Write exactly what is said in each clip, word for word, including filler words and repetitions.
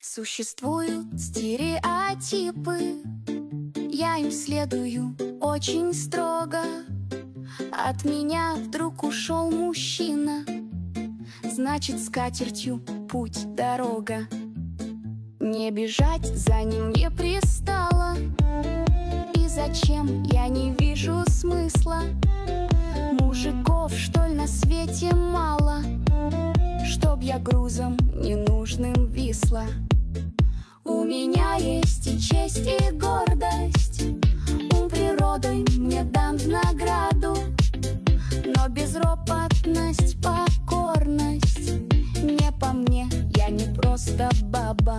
Существуют стереотипы, я им следую очень строго. От меня вдруг ушел мужчина, значит, скатертью путь дорога. Не бежать за ним не пристало, и зачем, я не вижу смысла. Мужиков, что ли, на свете мало, чтоб я грузом ненужным висла. У меня есть и честь, и гордость, ум природой мне дан в награду. Но безропотность, покорность не по мне, я не просто баба.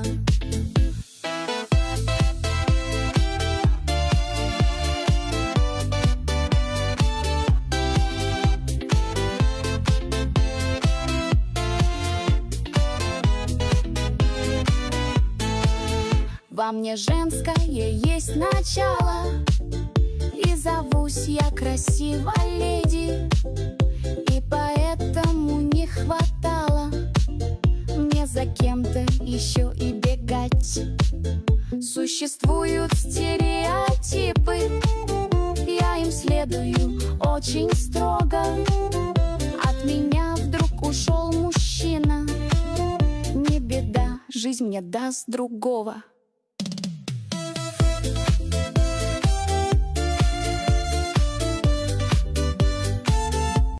Во мне женское есть начало, и зовусь я красивой леди, и поэтому не хватало мне за кем-то еще и бегать. Существуют стереотипы, я им следую очень строго. От меня вдруг ушел мужчина, не беда, жизнь мне даст другого.